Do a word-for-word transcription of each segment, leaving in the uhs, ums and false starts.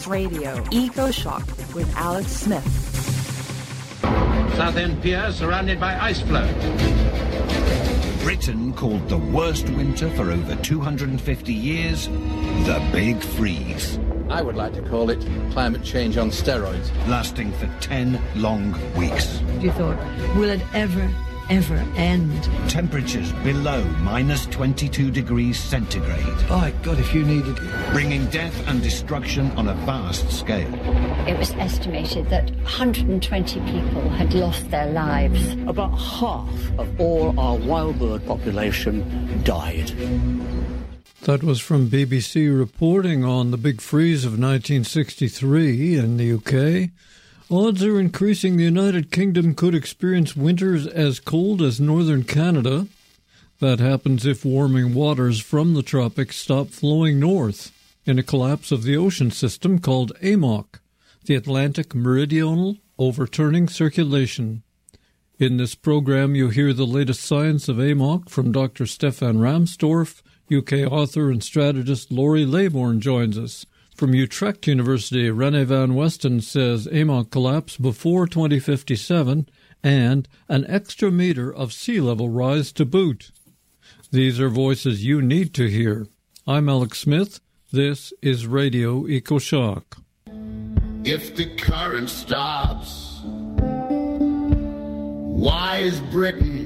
Radio Eco-Shock with Alex Smith. Southend Pier surrounded by ice floe. Britain called the worst winter for over two hundred fifty years the Big Freeze. I would like to call it climate change on steroids. Lasting for ten long weeks. You thought, will it ever, ever end? Temperatures below minus twenty-two degrees centigrade. By God, if you needed it. Bringing death and destruction on a vast scale. It was estimated that one hundred twenty people had lost their lives. About half of all our wild bird population died. That was from B B C reporting on the Big Freeze of nineteen sixty-three in the U K. Odds are increasing the United Kingdom could experience winters as cold as northern Canada. That happens if warming waters from the tropics stop flowing north in a collapse of the ocean system called A M O C, the Atlantic Meridional Overturning Circulation. In this program, you hear the latest science of A M O C from Doctor Stefan Ramsdorff. U K author and strategist Laurie Laybourne joins us. From Utrecht University, René van Westen says A M O C collapse before twenty fifty-seven and an extra meter of sea level rise to boot. These are voices you need to hear. I'm Alex Smith. This is Radio Eco-Shock. If the current stops, why is Britain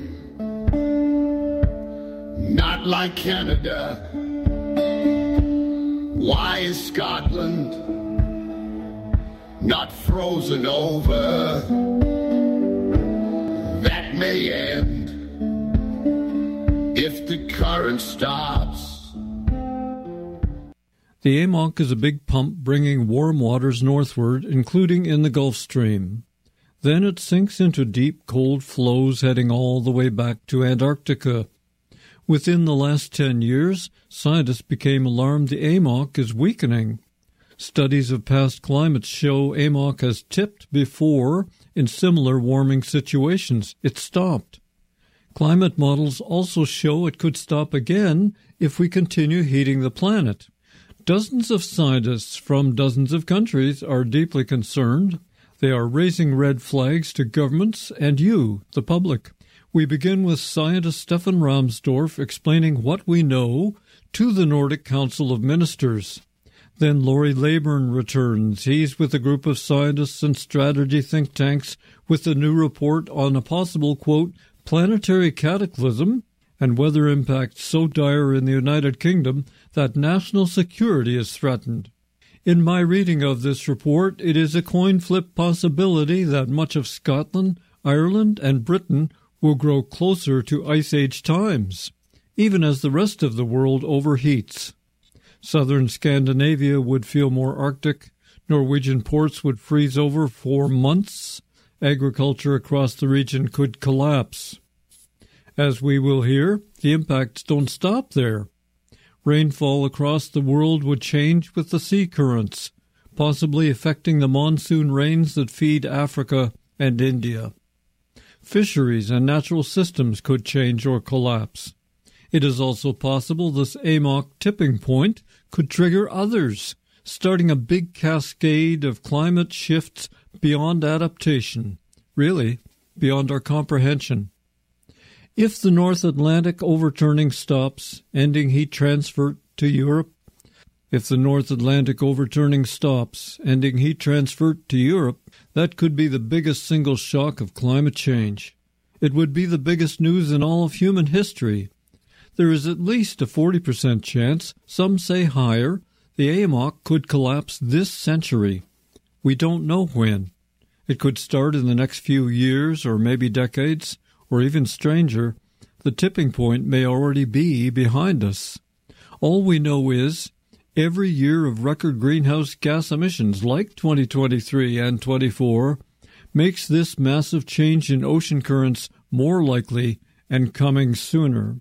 not like Canada? Why is Scotland not frozen over? That may end if the current stops. The A M O C is a big pump bringing warm waters northward, including in the Gulf Stream. Then it sinks into deep, cold flows heading all the way back to Antarctica. Within the last ten years, scientists became alarmed the A M O C is weakening. Studies of past climates show A M O C has tipped before in similar warming situations. It stopped. Climate models also show it could stop again if we continue heating the planet. Dozens of scientists from dozens of countries are deeply concerned. They are raising red flags to governments and you, the public. We begin with scientist Stefan Ramsdorff explaining what we know to the Nordic Council of Ministers. Then Laurie Laybourne returns. He's with a group of scientists and strategy think tanks with a new report on a possible, quote, planetary cataclysm and weather impacts so dire in the United Kingdom that national security is threatened. In my reading of this report, it is a coin flip possibility that much of Scotland, Ireland, and Britain will grow closer to Ice Age times, even as the rest of the world overheats. Southern Scandinavia would feel more Arctic, Norwegian ports would freeze over for months, agriculture across the region could collapse. As we will hear, the impacts don't stop there. Rainfall across the world would change with the sea currents, possibly affecting the monsoon rains that feed Africa and India. Fisheries and natural systems could change or collapse. It is also possible this A M O C tipping point could trigger others, starting a big cascade of climate shifts beyond adaptation, really beyond our comprehension. If the North Atlantic overturning stops, ending heat transfer to Europe, If the North Atlantic overturning stops, ending heat transfer to Europe, that could be the biggest single shock of climate change. It would be the biggest news in all of human history. There is at least a forty percent chance, some say higher, the A M O C could collapse this century. We don't know when. It could start in the next few years or maybe decades, or even stranger, the tipping point may already be behind us. All we know is every year of record greenhouse gas emissions like twenty twenty-three and twenty-four makes this massive change in ocean currents more likely and coming sooner.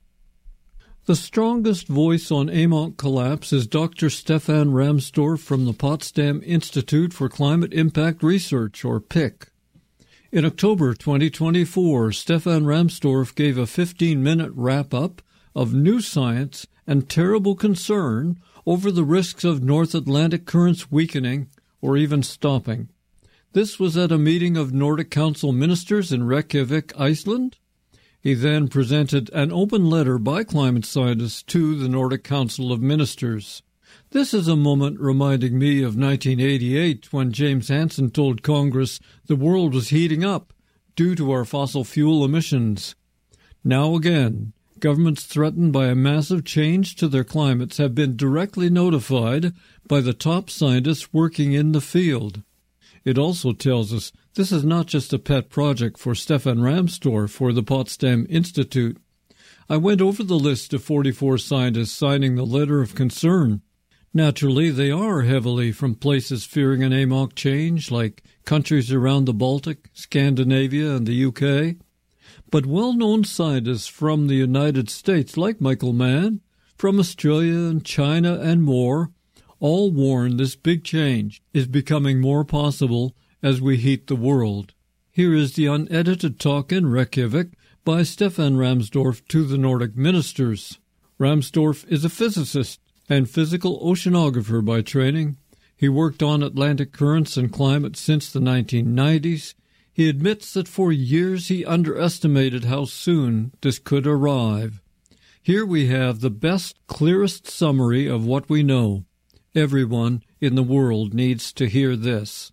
The strongest voice on A M O C collapse is Doctor Stefan Ramsdorff from the Potsdam Institute for Climate Impact Research, or P I C. In October twenty twenty-four, Stefan Ramsdorff gave a fifteen-minute wrap-up of new science and terrible concern over the risks of North Atlantic currents weakening or even stopping. This was at a meeting of Nordic Council ministers in Reykjavik, Iceland. He then presented an open letter by climate scientists to the Nordic Council of Ministers. This is a moment reminding me of nineteen eighty-eight, when James Hansen told Congress the world was heating up due to our fossil fuel emissions. Now again, governments threatened by a massive change to their climates have been directly notified by the top scientists working in the field. It also tells us this is not just a pet project for Stefan Ramsdorf for the Potsdam Institute. I went over the list of forty-four scientists signing the letter of concern. Naturally, they are heavily from places fearing an A M O C change, like countries around the Baltic, Scandinavia, and the U K. But well-known scientists from the United States, like Michael Mann, from Australia and China and more, all warn this big change is becoming more possible as we heat the world. Here is the unedited talk in Reykjavik by Stefan Ramsdorf to the Nordic ministers. Ramsdorf is a physicist and physical oceanographer by training. He worked on Atlantic currents and climate since the nineteen nineties. He admits that for years he underestimated how soon this could arrive. Here we have the best, clearest summary of what we know. Everyone in the world needs to hear this.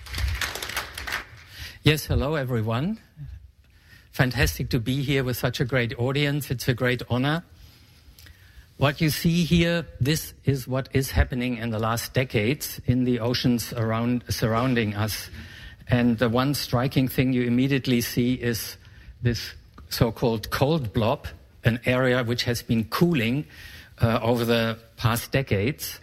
Yes, hello everyone. Fantastic to be here with such a great audience. It's a great honor. What you see here, this is what is happening in the last decades in the oceans around, surrounding us. And the one striking thing you immediately see is this so-called cold blob, an area which has been cooling uh, over the past decades.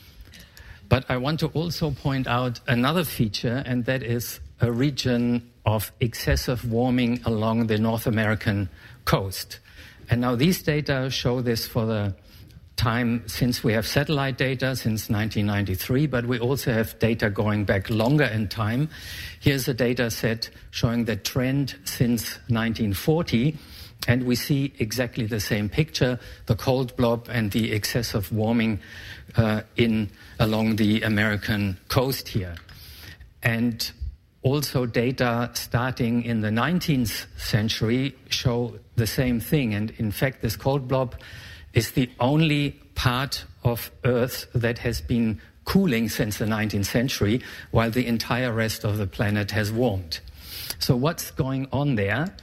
But I want to also point out another feature, and that is a region of excessive warming along the North American coast. And now these data show this for the time since we have satellite data, since nineteen ninety-three, but we also have data going back longer in time. Here's a data set showing the trend since nineteen forty, and we see exactly the same picture, the cold blob and the excessive warming uh, in along the American coast here. And also data starting in the nineteenth century show the same thing. And in fact, this cold blob is the only part of Earth that has been cooling since the nineteenth century, while the entire rest of the planet has warmed. So what's going on there?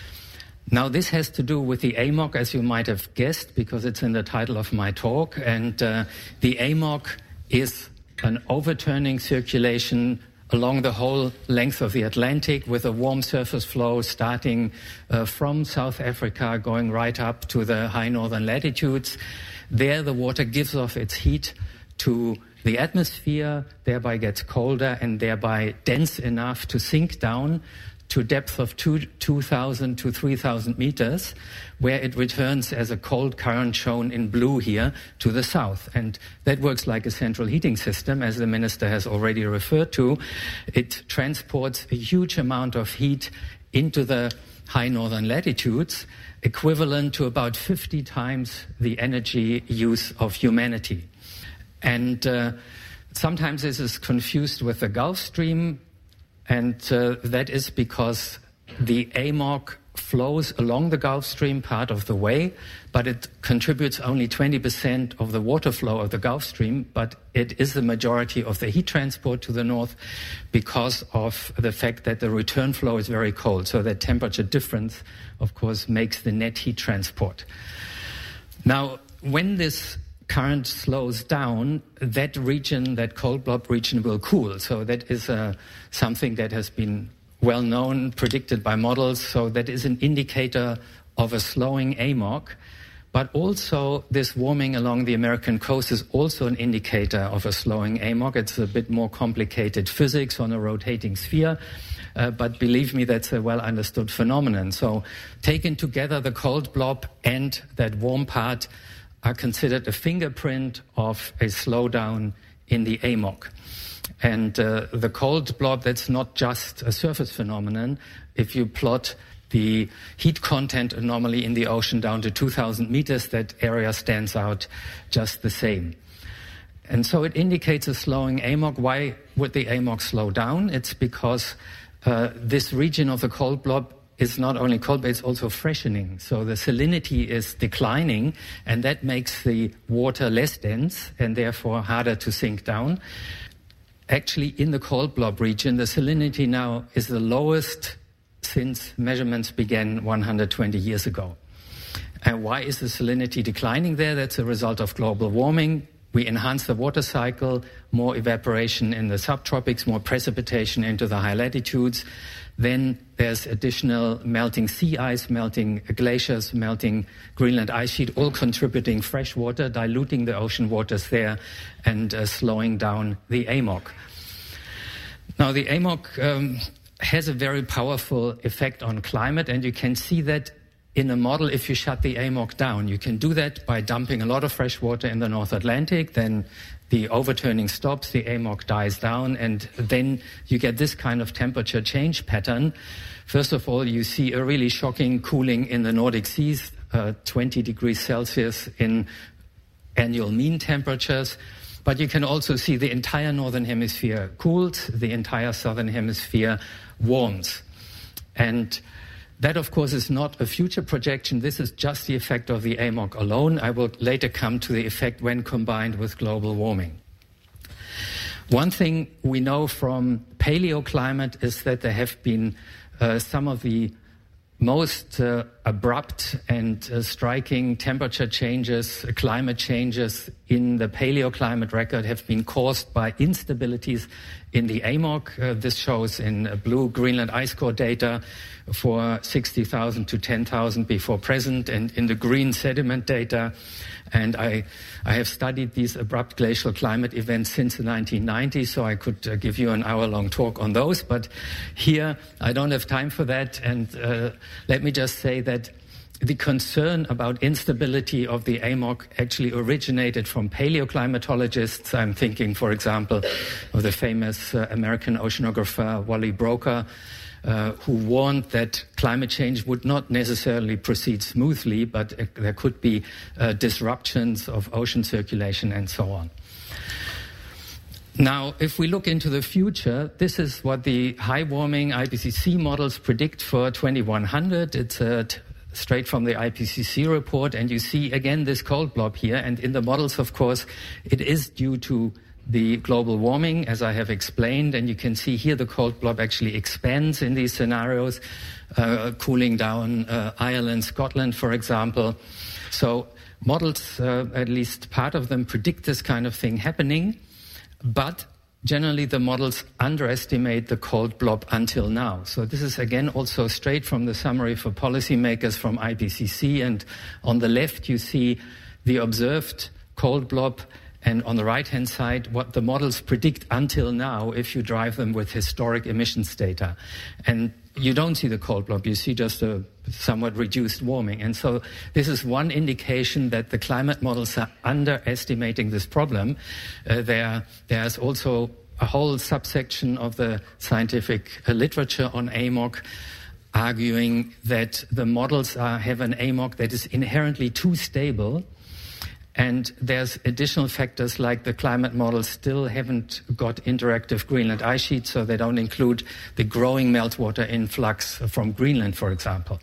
Now, this has to do with the A M O C, as you might have guessed, because it's in the title of my talk. And uh, the A M O C is an overturning circulation along the whole length of the Atlantic, with a warm surface flow starting uh, from South Africa, going right up to the high northern latitudes. There the water gives off its heat to the atmosphere, thereby gets colder and thereby dense enough to sink down to depth of two, 2,000 to three thousand meters, where it returns as a cold current shown in blue here to the south. And that works like a central heating system, as the minister has already referred to. It transports a huge amount of heat into the high northern latitudes, equivalent to about fifty times the energy use of humanity. And uh, sometimes this is confused with the Gulf Stream, and uh, that is because the A M O C flows along the Gulf Stream part of the way, but it contributes only twenty percent of the water flow of the Gulf Stream, but it is the majority of the heat transport to the north because of the fact that the return flow is very cold. So that temperature difference, of course, makes the net heat transport. Now, when this current slows down, that region, that cold blob region, will cool. So that is uh, something that has been well known, predicted by models. So that is an indicator of a slowing A M O C. But also this warming along the American coast is also an indicator of a slowing A M O C. It's a bit more complicated physics on a rotating sphere. Uh, but believe me, that's a well understood phenomenon. So taken together, the cold blob and that warm part are considered a fingerprint of a slowdown in the A M O C. And uh, the cold blob, that's not just a surface phenomenon. If you plot the heat content anomaly in the ocean down to two thousand meters, that area stands out just the same. And so it indicates a slowing A M O C. Why would the A M O C slow down? It's because uh, this region of the cold blob is not only cold, but it's also freshening. So the salinity is declining, and that makes the water less dense and therefore harder to sink down. Actually, in the cold blob region, the salinity now is the lowest since measurements began one hundred twenty years ago. And why is the salinity declining there? That's a result of global warming. We enhance the water cycle, more evaporation in the subtropics, more precipitation into the high latitudes. Then there's additional melting sea ice, melting glaciers, melting Greenland ice sheet, all contributing fresh water, diluting the ocean waters there and uh, slowing down the A M O C. Now, the A M O C um, has a very powerful effect on climate, and you can see that in a model if you shut the A M O C down. You can do that by dumping a lot of fresh water in the North Atlantic, then the overturning stops, the A M O C dies down, and then you get this kind of temperature change pattern. First of all, you see a really shocking cooling in the Nordic seas, uh, twenty degrees Celsius in annual mean temperatures. But you can also see the entire northern hemisphere cools, the entire southern hemisphere warms. And that, of course, is not a future projection. This is just the effect of the A M O C alone. I will later come to the effect when combined with global warming. One thing we know from paleoclimate is that there have been uh, some of the most uh, abrupt and uh, striking temperature changes, uh, climate changes in the paleoclimate record have been caused by instabilities in the A M O C. Uh, this shows in uh, blue Greenland ice core data for sixty thousand to ten thousand before present, and in the green sediment data. And I, I have studied these abrupt glacial climate events since the nineteen nineties, so I could uh, give you an hour-long talk on those. But here, I don't have time for that. And uh, let me just say that the concern about instability of the A M O C actually originated from paleoclimatologists. I'm thinking, for example, of the famous uh, American oceanographer Wally Broker, Uh, who warned that climate change would not necessarily proceed smoothly, but uh, there could be uh, disruptions of ocean circulation and so on. Now, if we look into the future, this is what the high warming I P C C models predict for twenty-one hundred. It's uh, t- straight from the I P C C report, and you see again this cold blob here. And in the models, of course, it is due to the global warming, as I have explained, and you can see here the cold blob actually expands in these scenarios, uh, cooling down uh, Ireland, Scotland, for example. So models, uh, at least part of them, predict this kind of thing happening, but generally the models underestimate the cold blob until now. So this is again also straight from the summary for policymakers from I P C C, and on the left you see the observed cold blob, and on the right-hand side, what the models predict until now if you drive them with historic emissions data. And you don't see the cold blob, you see just a somewhat reduced warming. And so this is one indication that the climate models are underestimating this problem. Uh, there, there's also a whole subsection of the scientific uh, literature on A M O C arguing that the models are, have an A M O C that is inherently too stable. And there's additional factors like the climate models still haven't got interactive Greenland ice sheets, so they don't include the growing meltwater influx from Greenland, for example.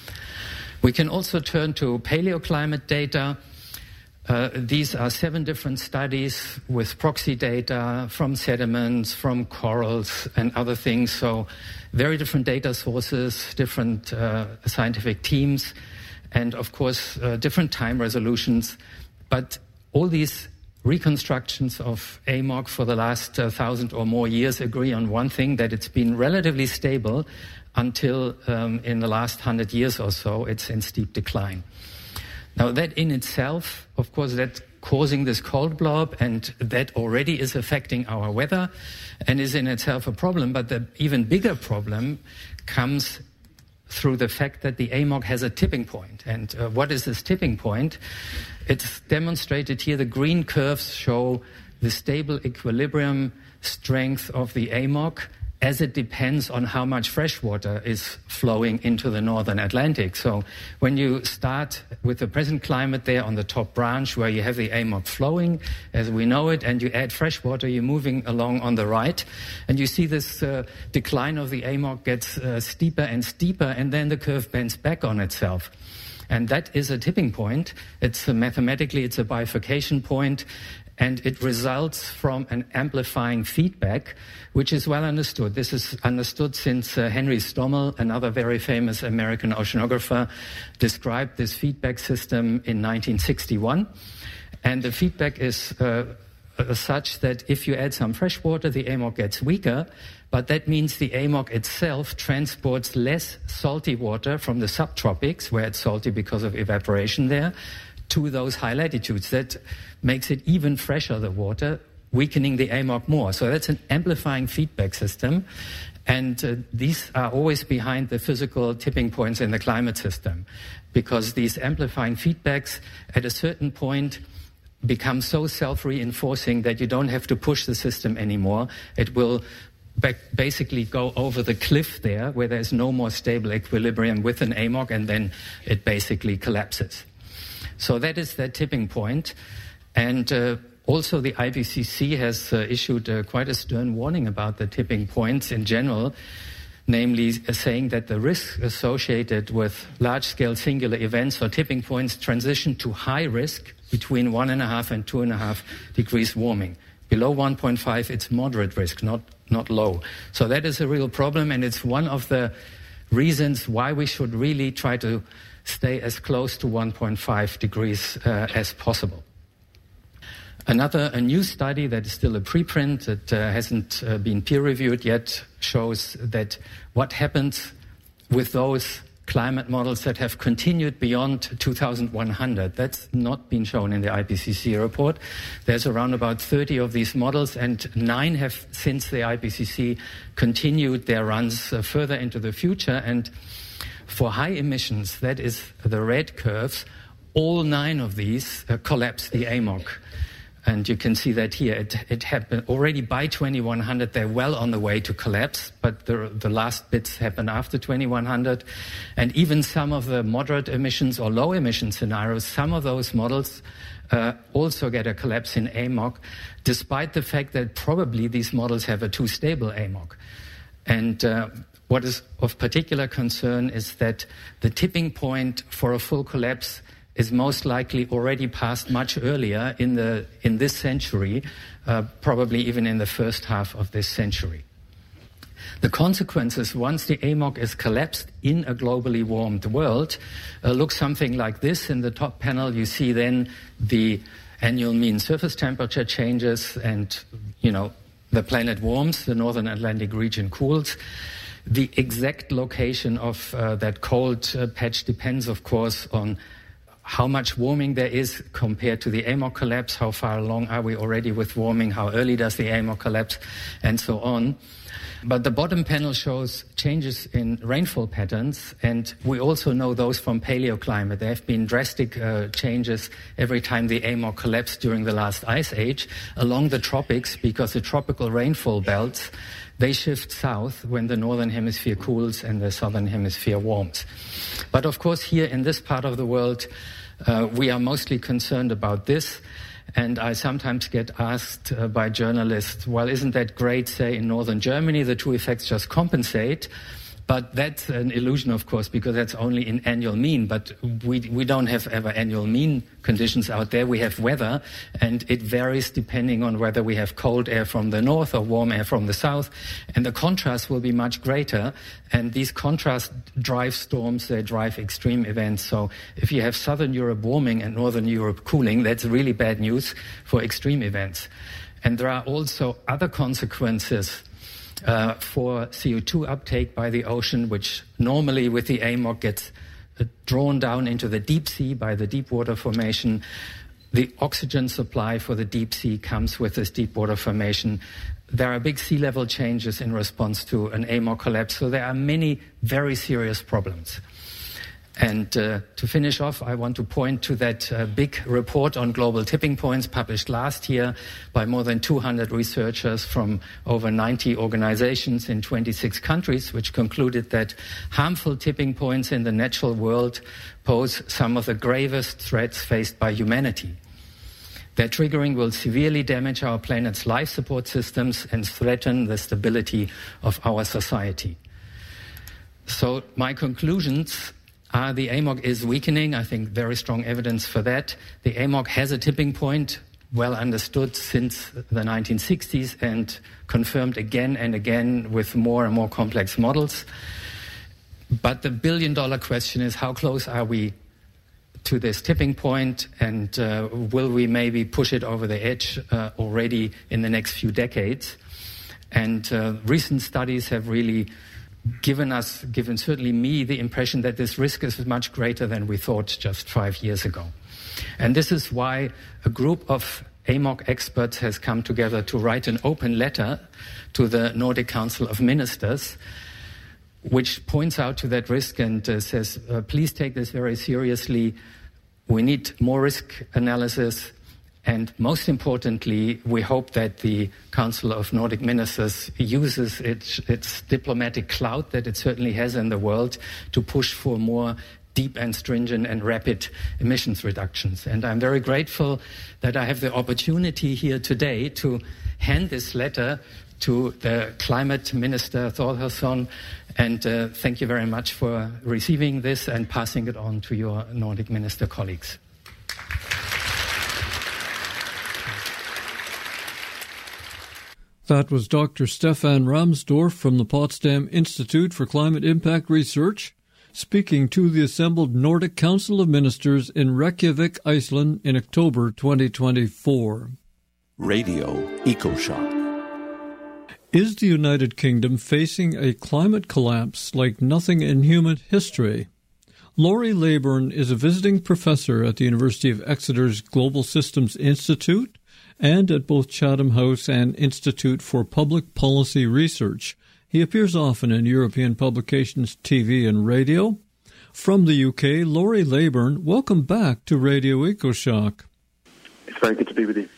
We can also turn to paleoclimate data. Uh, these are seven different studies with proxy data from sediments, from corals and other things. So very different data sources, different uh, scientific teams, and of course uh, different time resolutions. But all these reconstructions of A M O C for the last uh, thousand or more years agree on one thing, that it's been relatively stable until um, in the last hundred years or so, it's in steep decline. Now that in itself, of course, that's causing this cold blob, and that already is affecting our weather and is in itself a problem. But the even bigger problem comes through the fact that the A M O C has a tipping point. And uh, what is this tipping point? It's demonstrated here. The green curves show the stable equilibrium strength of the A M O C as it depends on how much fresh water is flowing into the northern Atlantic. So when you start with the present climate there on the top branch where you have the A M O C flowing as we know it, and you add fresh water, you're moving along on the right, and you see this uh, decline of the A M O C gets uh, steeper and steeper, and then the curve bends back on itself. And that is a tipping point. It's a, mathematically, it's a bifurcation point, and it results from an amplifying feedback, which is well understood. This is understood since uh, Henry Stommel, another very famous American oceanographer, described this feedback system in nineteen sixty-one. And the feedback is uh, uh, such that if you add some fresh water, the A M O C gets weaker, but that means the A M O C itself transports less salty water from the subtropics, where it's salty because of evaporation there, to those high latitudes. That makes it even fresher, the water, weakening the A M O C more. So that's an amplifying feedback system. And uh, these are always behind the physical tipping points in the climate system, because these amplifying feedbacks at a certain point become so self-reinforcing that you don't have to push the system anymore. It will ba- basically go over the cliff there where there's no more stable equilibrium with an A M O C, and then it basically collapses. So that is that tipping point. And uh, also the I P C C has uh, issued uh, quite a stern warning about the tipping points in general, namely uh, saying that the risks associated with large-scale singular events or tipping points transition to high risk between one and a half and two and a half degrees warming. Below one point five, it's moderate risk, not, not low. So that is a real problem, and it's one of the reasons why we should really try to stay as close to one point five degrees uh, as possible. Another, a new study that is still a preprint, that uh, hasn't uh, been peer-reviewed yet, shows that what happens with those climate models that have continued beyond two thousand one hundred. That's not been shown in the I P C C report. There's around about thirty of these models, and nine have, since the I P C C, continued their runs uh, further into the future. And for high emissions, that is the red curves, all nine of these uh, collapse the A M O C. And you can see that here. It, it happened already by twenty-one hundred. They're well on the way to collapse, but the, the last bits happen after twenty-one hundred. And even some of the moderate emissions or low emission scenarios, some of those models uh, also get a collapse in A M O C, despite the fact that probably these models have a too stable A M O C. And uh, what is of particular concern is that the tipping point for a full collapse is most likely already passed much earlier in the in this century, uh, probably even in the first half of this century. The consequences, once the A M O C is collapsed in a globally warmed world, uh, look something like this. In the top panel, you see then the annual mean surface temperature changes, and, you know, the planet warms, the northern Atlantic region cools. The exact location of uh, that cold uh, patch depends, of course, on how much warming there is compared to the A M O C collapse, how far along are we already with warming, how early does the A M O C collapse, and so on. But the bottom panel shows changes in rainfall patterns, and we also know those from paleoclimate. There have been drastic uh, changes every time the A M O C collapsed during the last ice age along the tropics, because the tropical rainfall belts, they shift south when the northern hemisphere cools and the southern hemisphere warms. But of course, here in this part of the world, uh, we are mostly concerned about this. And I sometimes get asked uh, by journalists, well, isn't that great, say, in northern Germany, the two effects just compensate? But that's an illusion, of course, because that's only in annual mean. But we we don't have ever annual mean conditions out there. We have weather, and it varies depending on whether we have cold air from the north or warm air from the south. And the contrast will be much greater. And these contrasts drive storms, they drive extreme events. So if you have southern Europe warming and northern Europe cooling, that's really bad news for extreme events. And there are also other consequences Uh, for C O two uptake by the ocean, which normally with the A M O C gets uh, drawn down into the deep sea by the deep water formation. The oxygen supply for the deep sea comes with this deep water formation. There are big sea level changes in response to an A M O C collapse, so there are many very serious problems. And uh, to finish off, I want to point to that uh, big report on global tipping points published last year by more than two hundred researchers from over ninety organizations in twenty-six countries, which concluded that harmful tipping points in the natural world pose some of the gravest threats faced by humanity. Their triggering will severely damage our planet's life support systems and threaten the stability of our society. So my conclusions are the A M O C is weakening. I think very strong evidence for that. The A M O C has a tipping point, well understood since the nineteen sixties and confirmed again and again with more and more complex models. But the billion-dollar question is, how close are we to this tipping point, and uh, will we maybe push it over the edge uh, already in the next few decades? And uh, recent studies have really given us, given certainly me, the impression that this risk is much greater than we thought just five years ago. And this is why a group of A M O C experts has come together to write an open letter to the Nordic Council of Ministers, which points out to that risk and uh, says, uh, please take this very seriously. We need more risk analysis. And most importantly, we hope that the Council of Nordic Ministers uses its, its diplomatic clout that it certainly has in the world to push for more deep and stringent and rapid emissions reductions. And I'm very grateful that I have the opportunity here today to hand this letter to the Climate Minister, Thorhildsson, and uh, thank you very much for receiving this and passing it on to your Nordic Minister colleagues. That was Doctor Stefan Ramsdorf from the Potsdam Institute for Climate Impact Research, speaking to the assembled Nordic Council of Ministers in Reykjavik, Iceland in October twenty twenty-four. Radio EcoShock. Is the United Kingdom facing a climate collapse like nothing in human history? Laurie Leyburn is a visiting professor at the University of Exeter's Global Systems Institute and at both Chatham House and Institute for Public Policy Research. He appears often in European publications, T V and radio. From the U K, Laurie Leyburn, welcome back to Radio EcoShock. It's very good to be with you.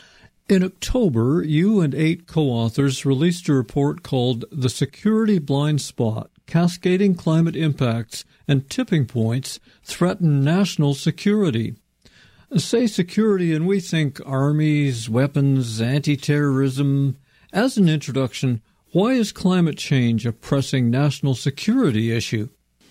In October, you and eight co-authors released a report called The Security Blind Spot, Cascading Climate Impacts and Tipping Points Threaten National Security. Say security, and we think armies, weapons, anti-terrorism. As an introduction, why is climate change a pressing national security issue?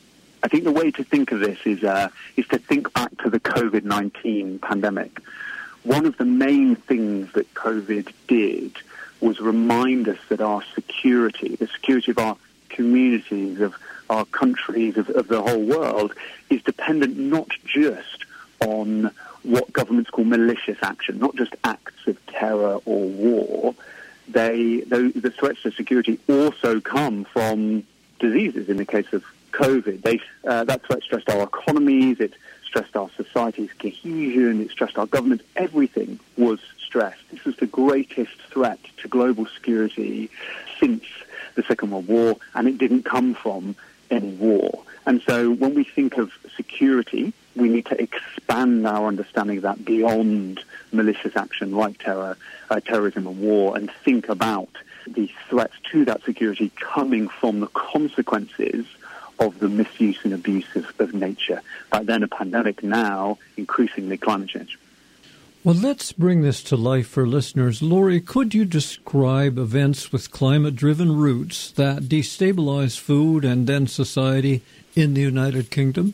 I think the way to think of this is uh, is to think back to the COVID nineteen pandemic. One of the main things that COVID did was remind us that our security, the security of our communities, of our countries, of, of the whole world, is dependent not just on what governments call malicious action, not just acts of terror or war. They, the, the threats to security also come from diseases. In the case of COVID, they, uh, that threat stressed our economies, it stressed our society's cohesion, it stressed our government. Everything was stressed. This was the greatest threat to global security since the Second World War, and it didn't come from any war. And so when we think of security, we need to expand our understanding of that beyond malicious action like terror, uh, terrorism and war, and think about the threats to that security coming from the consequences of the misuse and abuse of, of nature. Back then a pandemic, now increasingly climate change. Well, let's bring this to life for listeners. Laurie, could you describe events with climate-driven roots that destabilize food and then society in the United Kingdom?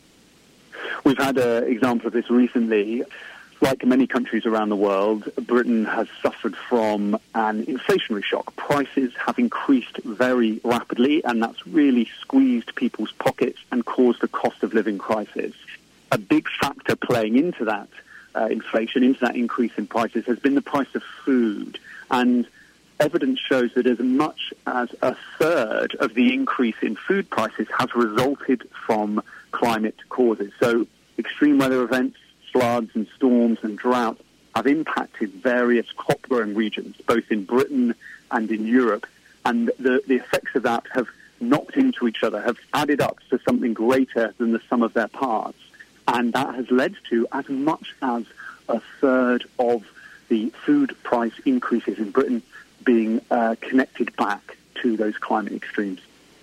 We've had an example of this recently. Like many countries around the world, Britain has suffered from an inflationary shock. Prices have increased very rapidly, and that's really squeezed people's pockets and caused a cost of living crisis. A big factor playing into that uh, inflation, into that increase in prices, has been the price of food. And evidence shows that as much as a third of the increase in food prices has resulted from climate causes. So extreme weather events, floods and storms and drought have impacted various crop-growing regions, both in Britain and in Europe. And the, the effects of that have knocked into each other have added up to something greater than the sum of their parts. And that has led to as much as a third of the food price increases in Britain being uh, connected back to those climate extremes.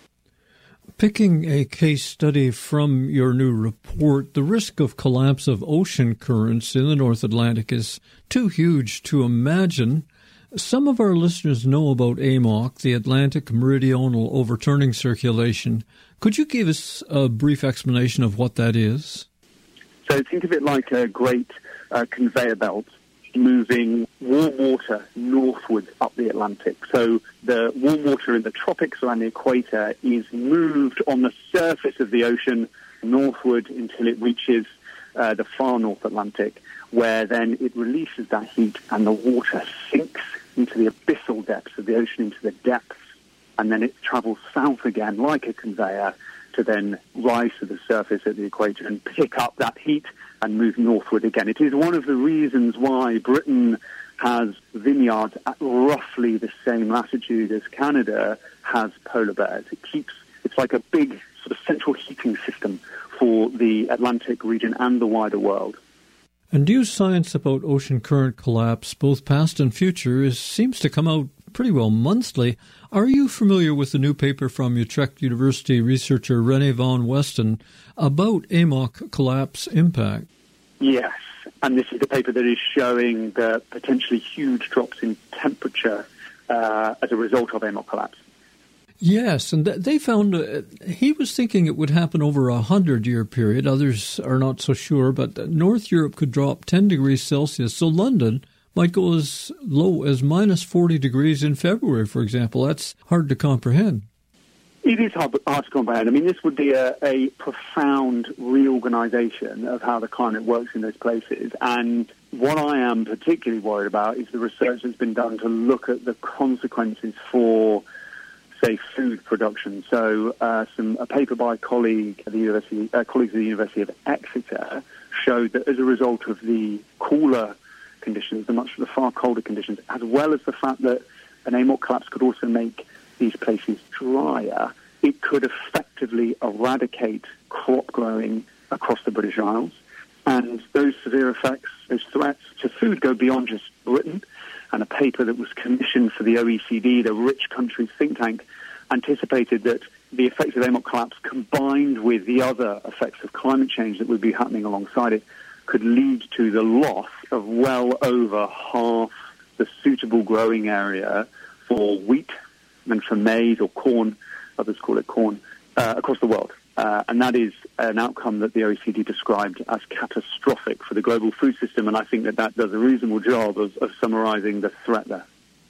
Picking a case study from your new report, the risk of collapse of ocean currents in the North Atlantic is too huge to imagine. Some of our listeners know about A M O C, the Atlantic Meridional Overturning Circulation. Could you give us a brief explanation of what that is? So think of it like a great uh, conveyor belt moving warm water northwards up the Atlantic. So the warm water in the tropics around the equator is moved on the surface of the ocean northward until it reaches uh, the far North Atlantic, where then it releases that heat and the water sinks into the abyssal depths of the ocean, into the depths, and then it travels south again like a conveyor to then rise to the surface at the equator and pick up that heat and move northward again. It is one of the reasons why Britain has vineyards at roughly the same latitude as Canada has polar bears. It keeps, it's like a big sort of central heating system for the Atlantic region and the wider world. And new science about ocean current collapse, both past and future, is, seems to come out pretty well monthly. Are you familiar with the new paper from Utrecht University researcher René van Westen about A M O C collapse impact? Yes, and this is the paper that is showing the potentially huge drops in temperature uh, as a result of A M O C collapse. Yes, and they found, uh, he was thinking it would happen over a hundred-year period. Others are not so sure, but North Europe could drop ten degrees Celsius. So London might go as low as minus forty degrees in February, for example. That's hard to comprehend. It is hard, hard to comprehend. I mean, this would be a, a profound reorganization of how the climate works in those places. And what I am particularly worried about is the research that's been done to look at the consequences for, say, food production. So uh, some a paper by a colleague at the university, uh, colleagues at the University of Exeter showed that as a result of the cooler conditions, the much the far colder conditions, as well as the fact that an A M O C collapse could also make these places drier, it could effectively eradicate crop growing across the British Isles. And those severe effects, those threats to food go beyond just Britain. And a paper that was commissioned for the O E C D, the rich countries think tank, anticipated that the effects of A M O C collapse combined with the other effects of climate change that would be happening alongside it could lead to the loss of well over half the suitable growing area for wheat and for maize or corn, others call it corn, uh, across the world. Uh, and that is an outcome that the O E C D described as catastrophic for the global food system, and I think that that does a reasonable job of, of summarizing the threat there.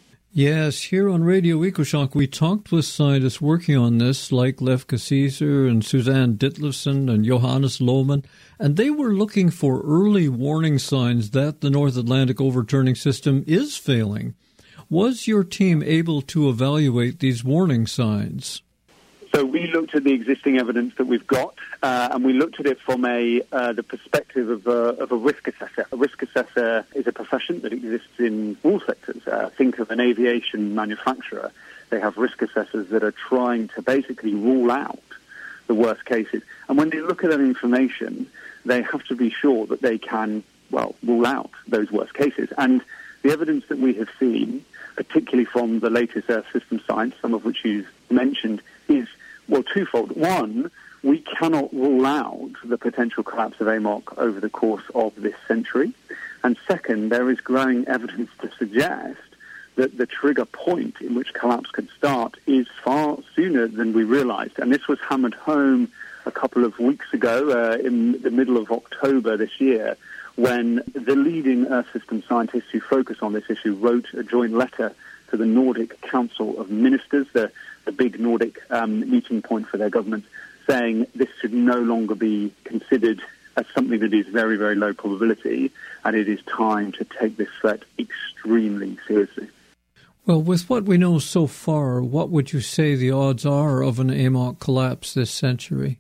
Yes, here on Radio EcoShock, we talked with scientists working on this, like Lefke Caesar and Suzanne Ditlevsen and Johannes Lohmann, and they were looking for early warning signs that the North Atlantic overturning system is failing. Was your team able to evaluate these warning signs? So we looked at the existing evidence that we've got, uh, and we looked at it from a uh, the perspective of a, of a risk assessor. A risk assessor is a profession that exists in all sectors. Uh, think of an aviation manufacturer. They have risk assessors that are trying to basically rule out the worst cases. And when they look at that information, they have to be sure that they can, well, rule out those worst cases. And the evidence that we have seen, particularly from the latest Earth system science, some of which you've mentioned, is, well, twofold. One, we cannot rule out the potential collapse of A M O C over the course of this century. And second, there is growing evidence to suggest that the trigger point in which collapse could start is far sooner than we realized. And this was hammered home a couple of weeks ago, uh, in the middle of October this year, when the leading Earth system scientists who focus on this issue wrote a joint letter to the Nordic Council of Ministers, the, the big Nordic um, meeting point for their governments, saying this should no longer be considered as something that is very, very low probability, and it is time to take this threat extremely seriously. Well, with what we know so far, what would you say the odds are of an A M O C collapse this century?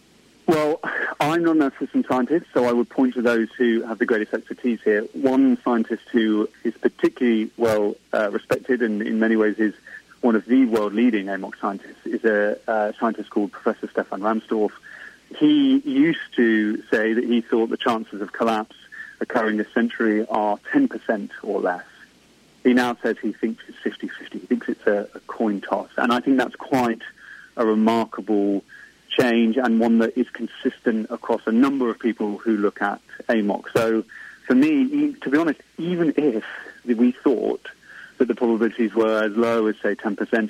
Well, I'm not an Earth system scientist, so I would point to those who have the greatest expertise here. One scientist who is particularly well uh, respected and in many ways is one of the world-leading A M O C scientists, is a uh, scientist called Professor Stefan Rahmstorf. He used to say that he thought the chances of collapse occurring this century are ten percent or less. He now says he thinks it's fifty-fifty. He thinks it's a, a coin toss. And I think that's quite a remarkable change, and one that is consistent across a number of people who look at A M O C. So for me, to be honest, even if we thought that the probabilities were as low as, say, ten percent,